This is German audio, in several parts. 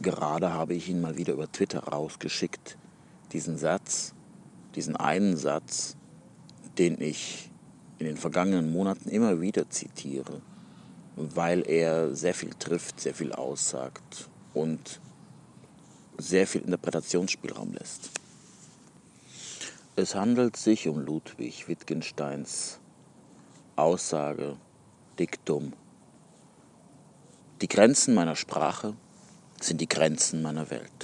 Gerade habe ich ihn mal wieder über Twitter rausgeschickt. Diesen einen Satz, den ich in den vergangenen Monaten immer wieder zitiere, weil er sehr viel trifft, sehr viel aussagt und sehr viel Interpretationsspielraum lässt. Es handelt sich um Ludwig Wittgensteins Aussage, Diktum: Die Grenzen meiner Sprache sind die Grenzen meiner Welt.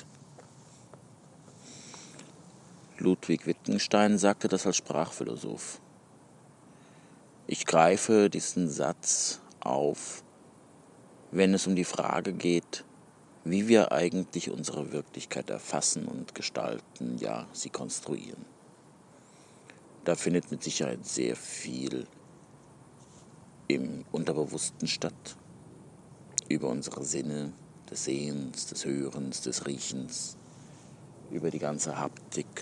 Ludwig Wittgenstein sagte das als Sprachphilosoph. Ich greife diesen Satz auf, wenn es um die Frage geht, wie wir eigentlich unsere Wirklichkeit erfassen und gestalten, ja, sie konstruieren. Da findet mit Sicherheit sehr viel im Unterbewussten statt, über unsere Sinne, des Sehens, des Hörens, des Riechens, über die ganze Haptik.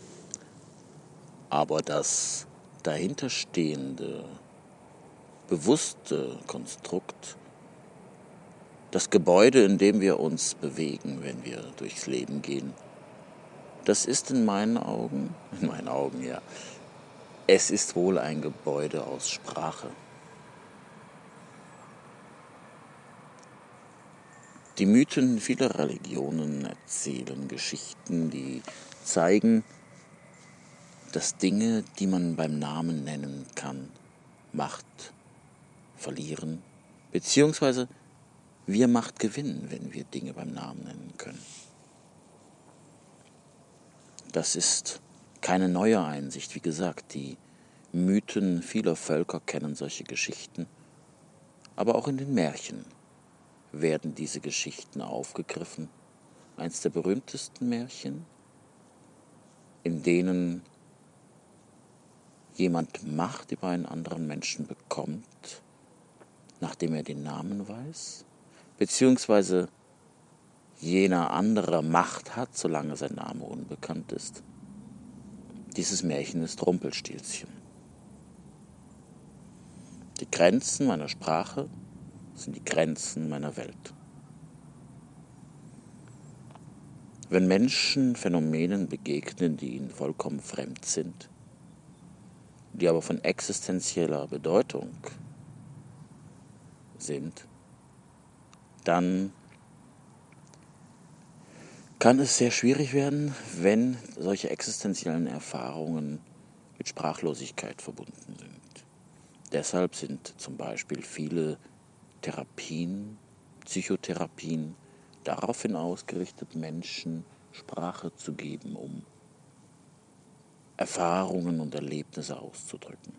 Aber das dahinterstehende, bewusste Konstrukt, das Gebäude, in dem wir uns bewegen, wenn wir durchs Leben gehen, das ist in meinen Augen, ja, es ist wohl ein Gebäude aus Sprache. Die Mythen vieler Religionen erzählen Geschichten, die zeigen, dass Dinge, die man beim Namen nennen kann, Macht verlieren, beziehungsweise wir Macht gewinnen, wenn wir Dinge beim Namen nennen können. Das ist keine neue Einsicht. Wie gesagt, die Mythen vieler Völker kennen solche Geschichten, aber auch in den Märchen werden diese Geschichten aufgegriffen. Eins der berühmtesten Märchen, in denen jemand Macht über einen anderen Menschen bekommt, nachdem er den Namen weiß, beziehungsweise jener andere Macht hat, solange sein Name unbekannt ist. Dieses Märchen ist Rumpelstilzchen. Die Grenzen meiner Sprache sind die Grenzen meiner Welt. Wenn Menschen Phänomenen begegnen, die ihnen vollkommen fremd sind, die aber von existenzieller Bedeutung sind, dann kann es sehr schwierig werden, wenn solche existenziellen Erfahrungen mit Sprachlosigkeit verbunden sind. Deshalb sind zum Beispiel viele Therapien, Psychotherapien daraufhin ausgerichtet, Menschen Sprache zu geben, um Erfahrungen und Erlebnisse auszudrücken.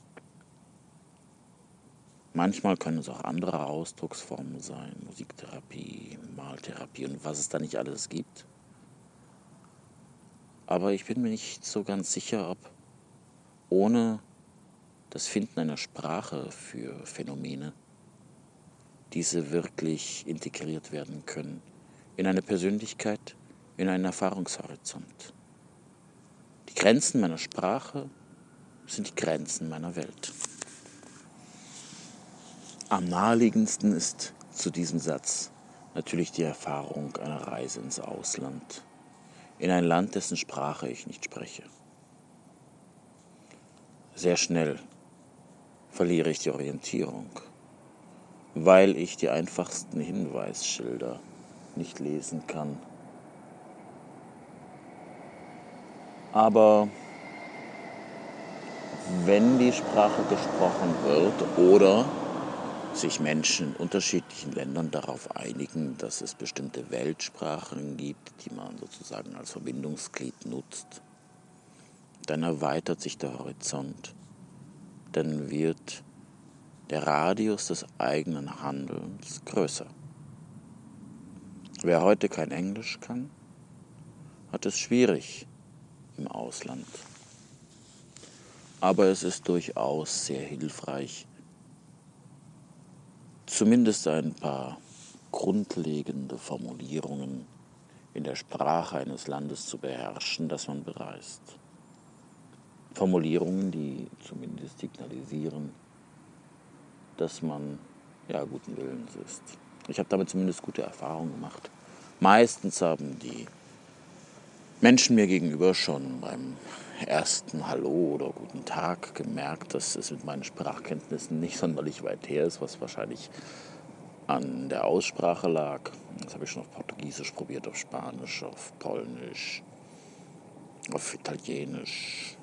Manchmal können es auch andere Ausdrucksformen sein, Musiktherapie, Maltherapie und was es da nicht alles gibt. Aber ich bin mir nicht so ganz sicher, ob ohne das Finden einer Sprache für Phänomene diese wirklich integriert werden können in eine Persönlichkeit, in einen Erfahrungshorizont. Die Grenzen meiner Sprache sind die Grenzen meiner Welt. Am naheliegendsten ist zu diesem Satz natürlich die Erfahrung einer Reise ins Ausland, in ein Land, dessen Sprache ich nicht spreche. Sehr schnell verliere ich die Orientierung, weil ich die einfachsten Hinweisschilder nicht lesen kann. Aber wenn die Sprache gesprochen wird oder sich Menschen in unterschiedlichen Ländern darauf einigen, dass es bestimmte Weltsprachen gibt, die man sozusagen als Verbindungsglied nutzt, dann erweitert sich der Horizont, dann wird der Radius des eigenen Handelns größer. Wer heute kein Englisch kann, hat es schwierig im Ausland. Aber es ist durchaus sehr hilfreich, zumindest ein paar grundlegende Formulierungen in der Sprache eines Landes zu beherrschen, das man bereist. Formulierungen, die zumindest signalisieren, dass man guten Willens ist. Ich habe damit zumindest gute Erfahrungen gemacht. Meistens haben die Menschen mir gegenüber schon beim ersten Hallo oder guten Tag gemerkt, dass es mit meinen Sprachkenntnissen nicht sonderlich weit her ist, was wahrscheinlich an der Aussprache lag. Das habe ich schon auf Portugiesisch probiert, auf Spanisch, auf Polnisch, auf Italienisch.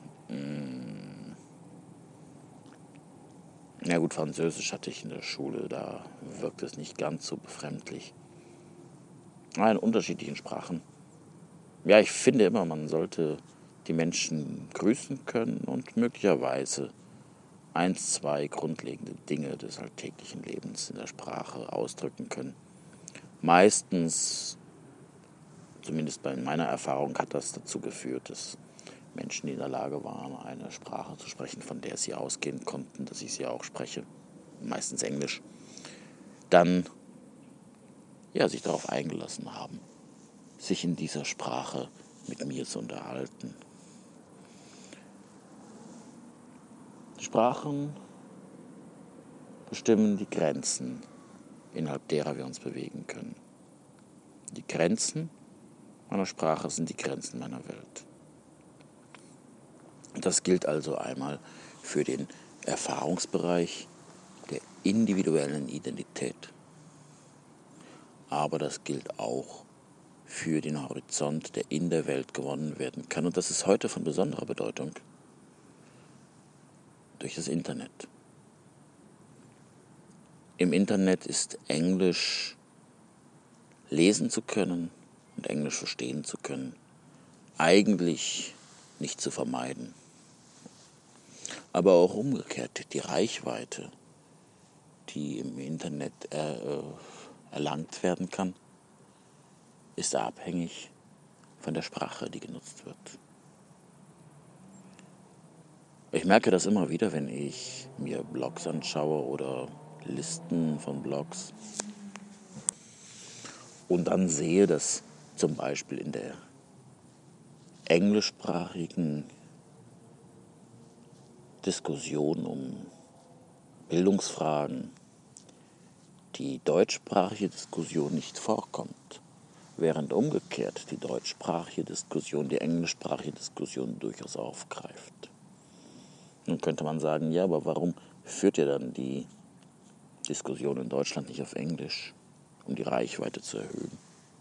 Ja gut, Französisch hatte ich in der Schule, da wirkt es nicht ganz so befremdlich. In unterschiedlichen Sprachen. Ja, ich finde immer, man sollte die Menschen grüßen können und möglicherweise 1, 2 grundlegende Dinge des alltäglichen Lebens in der Sprache ausdrücken können. Meistens, zumindest bei meiner Erfahrung, hat das dazu geführt, dass Menschen, die in der Lage waren, eine Sprache zu sprechen, von der sie ausgehen konnten, dass ich sie auch spreche, meistens Englisch, dann sich darauf eingelassen haben, sich in dieser Sprache mit mir zu unterhalten. Sprachen bestimmen die Grenzen, innerhalb derer wir uns bewegen können. Die Grenzen meiner Sprache sind die Grenzen meiner Welt. Das gilt also einmal für den Erfahrungsbereich der individuellen Identität. Aber das gilt auch für den Horizont, der in der Welt gewonnen werden kann. Und das ist heute von besonderer Bedeutung durch das Internet. Im Internet ist Englisch lesen zu können und Englisch verstehen zu können eigentlich nicht zu vermeiden. Aber auch umgekehrt, die Reichweite, die im Internet erlangt werden kann, ist abhängig von der Sprache, die genutzt wird. Ich merke das immer wieder, wenn ich mir Blogs anschaue oder Listen von Blogs und dann sehe, dass zum Beispiel in der englischsprachigen Diskussion um Bildungsfragen die deutschsprachige Diskussion nicht vorkommt, während umgekehrt die deutschsprachige Diskussion die englischsprachige Diskussion durchaus aufgreift. Nun könnte man sagen, ja, aber warum führt ihr dann die Diskussion in Deutschland nicht auf Englisch, um die Reichweite zu erhöhen?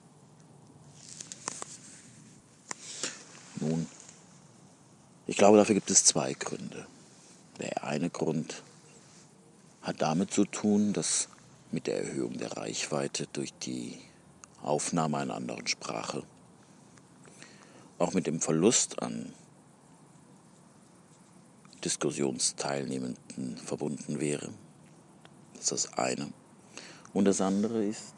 Nun, ich glaube, dafür gibt es 2 Gründe. Der eine Grund hat damit zu tun, dass mit der Erhöhung der Reichweite durch die Aufnahme einer anderen Sprache, auch mit dem Verlust an Diskussionsteilnehmenden verbunden wäre. Das ist das eine. Und das andere ist,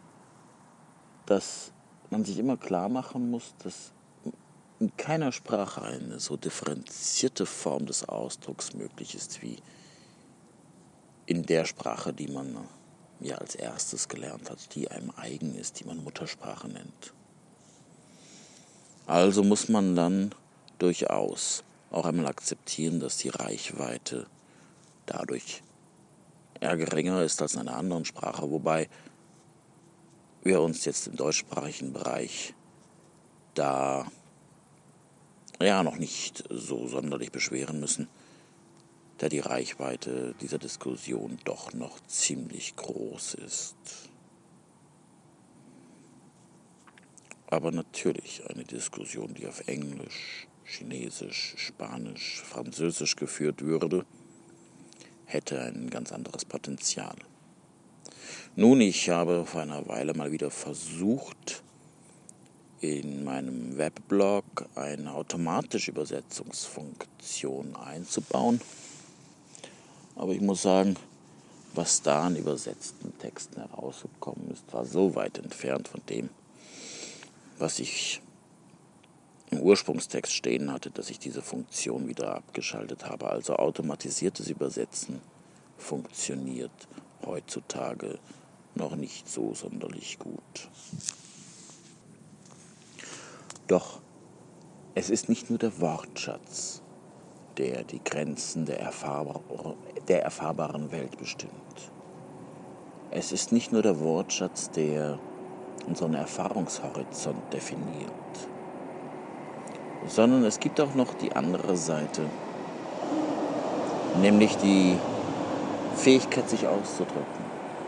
dass man sich immer klar machen muss, dass in keiner Sprache eine so differenzierte Form des Ausdrucks möglich ist wie in der Sprache, die man als erstes gelernt hat, die einem eigen ist, die man Muttersprache nennt. Also muss man dann durchaus auch einmal akzeptieren, dass die Reichweite dadurch geringer ist als in einer anderen Sprache, wobei wir uns jetzt im deutschsprachigen Bereich da noch nicht so sonderlich beschweren müssen, da die Reichweite dieser Diskussion doch noch ziemlich groß ist. Aber natürlich eine Diskussion, die auf Englisch, Chinesisch, Spanisch, Französisch geführt würde, hätte ein ganz anderes Potenzial. Nun, ich habe vor einer Weile mal wieder versucht, in meinem Weblog eine automatische Übersetzungsfunktion einzubauen. Aber ich muss sagen, was da an übersetzten Texten herausgekommen ist, war so weit entfernt von dem, was ich im Ursprungstext stehen hatte, dass ich diese Funktion wieder abgeschaltet habe. Also automatisiertes Übersetzen funktioniert heutzutage noch nicht so sonderlich gut. Doch es ist nicht nur der Wortschatz, der die Grenzen der erfahrbaren Welt bestimmt. Es ist nicht nur der Wortschatz, der unseren Erfahrungshorizont definiert, sondern es gibt auch noch die andere Seite, nämlich die Fähigkeit, sich auszudrücken.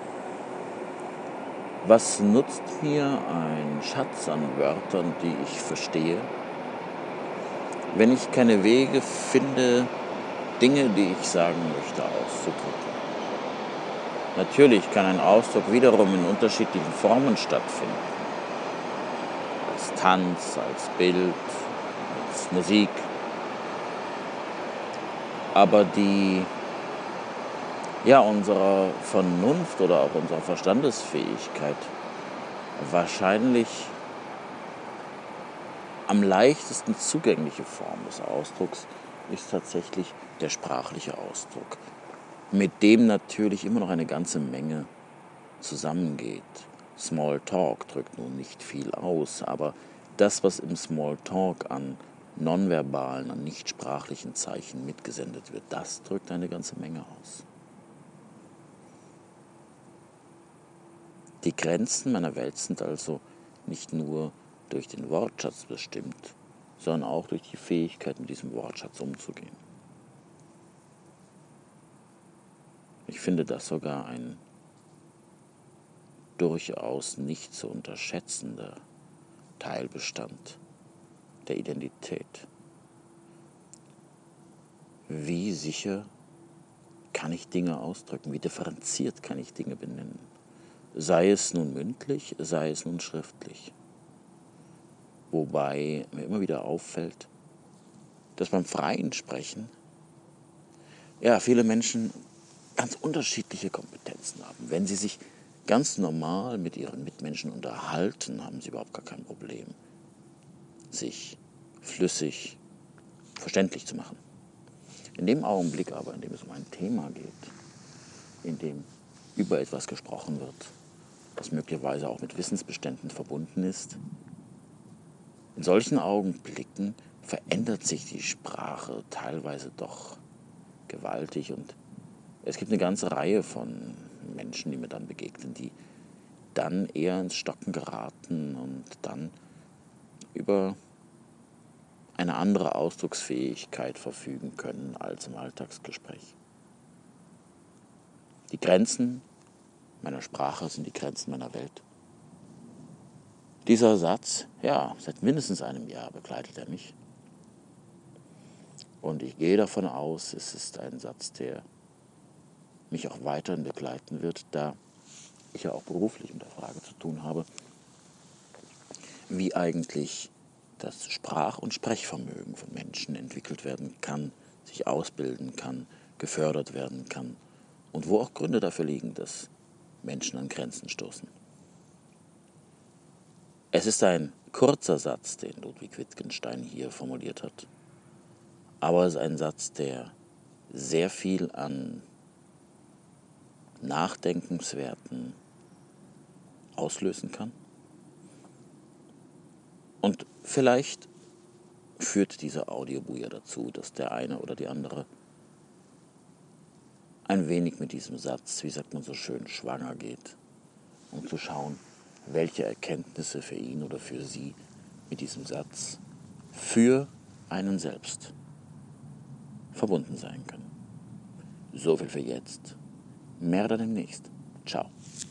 Was nutzt mir ein Schatz an Wörtern, die ich verstehe, wenn ich keine Wege finde, Dinge, die ich sagen möchte, auszudrücken? Natürlich kann ein Ausdruck wiederum in unterschiedlichen Formen stattfinden. Als Tanz, als Bild, als Musik. Aber unserer Vernunft oder auch unserer Verstandesfähigkeit wahrscheinlich am leichtesten zugängliche Form des Ausdrucks ist tatsächlich der sprachliche Ausdruck, mit dem natürlich immer noch eine ganze Menge zusammengeht. Smalltalk drückt nun nicht viel aus, aber das, was im Smalltalk an nonverbalen, an nichtsprachlichen Zeichen mitgesendet wird, das drückt eine ganze Menge aus. Die Grenzen meiner Welt sind also nicht nur durch den Wortschatz bestimmt, sondern auch durch die Fähigkeit, mit diesem Wortschatz umzugehen. Ich finde das sogar ein durchaus nicht zu unterschätzender Teilbestand der Identität. Wie sicher kann ich Dinge ausdrücken? Wie differenziert kann ich Dinge benennen? Sei es nun mündlich, sei es nun schriftlich. Wobei mir immer wieder auffällt, dass beim freien Sprechen viele Menschen ganz unterschiedliche Kompetenzen haben. Wenn sie sich ganz normal mit ihren Mitmenschen unterhalten, haben sie überhaupt gar kein Problem, sich flüssig verständlich zu machen. In dem Augenblick aber, in dem es um ein Thema geht, in dem über etwas gesprochen wird, was möglicherweise auch mit Wissensbeständen verbunden ist, in solchen Augenblicken verändert sich die Sprache teilweise doch gewaltig und es gibt eine ganze Reihe von Menschen, die mir dann begegnen, die dann eher ins Stocken geraten und dann über eine andere Ausdrucksfähigkeit verfügen können als im Alltagsgespräch. Die Grenzen meiner Sprache sind die Grenzen meiner Welt. Dieser Satz, seit mindestens einem Jahr begleitet er mich. Und ich gehe davon aus, es ist ein Satz, der mich auch weiterhin begleiten wird, da ich ja auch beruflich mit der Frage zu tun habe, wie eigentlich das Sprach- und Sprechvermögen von Menschen entwickelt werden kann, sich ausbilden kann, gefördert werden kann und wo auch Gründe dafür liegen, dass Menschen an Grenzen stoßen. Es ist ein kurzer Satz, den Ludwig Wittgenstein hier formuliert hat, aber es ist ein Satz, der sehr viel an Nachdenkenswerten auslösen kann. Und vielleicht führt diese Audiobuja dazu, dass der eine oder die andere ein wenig mit diesem Satz, wie sagt man so schön, schwanger geht, um zu schauen, welche Erkenntnisse für ihn oder für sie mit diesem Satz für einen selbst verbunden sein können. So viel für jetzt. Mehr dann demnächst. Ciao.